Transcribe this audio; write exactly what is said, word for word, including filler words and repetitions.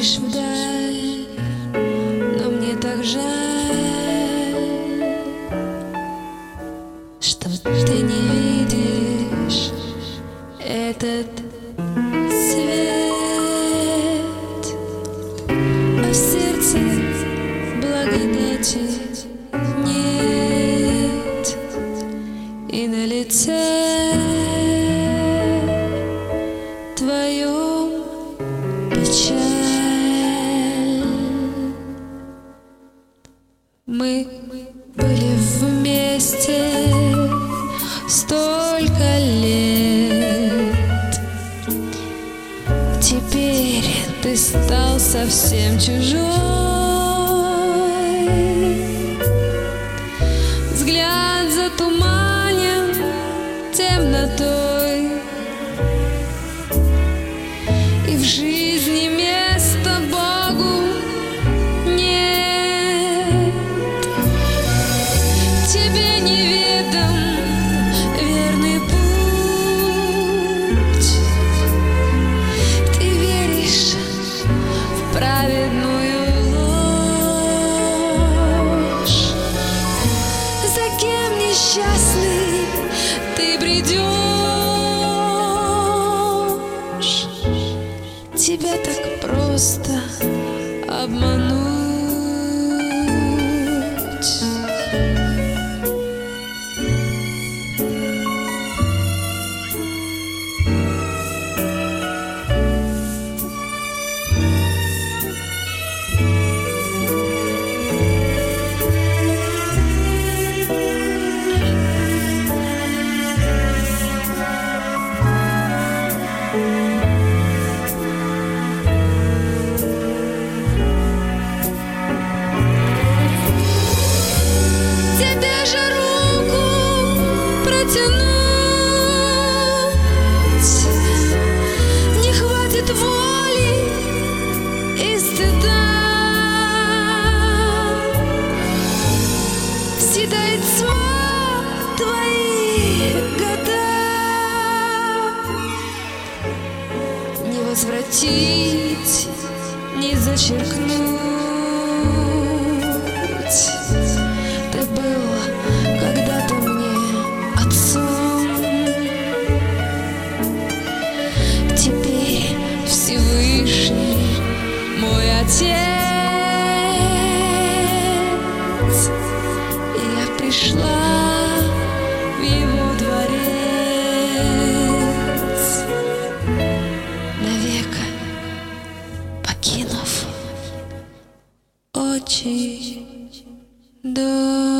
смотришь вдаль, но мне так жаль, что ты не видишь этот свет, а в сердце благодати нет, и на лице твоем печаль. Мы были вместе столько лет, теперь ты стал совсем чужой. Взгляд затуманен темнотой, и в жизни места Богу нет. Тебе неведом верный путь, ты веришь в праведную ложь. За кем несчастный ты бредешь? Тебя так просто обмануть. Тебе же руку протянуть не хватит воли и стыда. Съедает тьма твои года, не возвратить, не зачеркнуть. Ты был когда-то мне отцом, теперь Всевышний мой Отец, и я пришла в его дворец, навек покинув очи дом.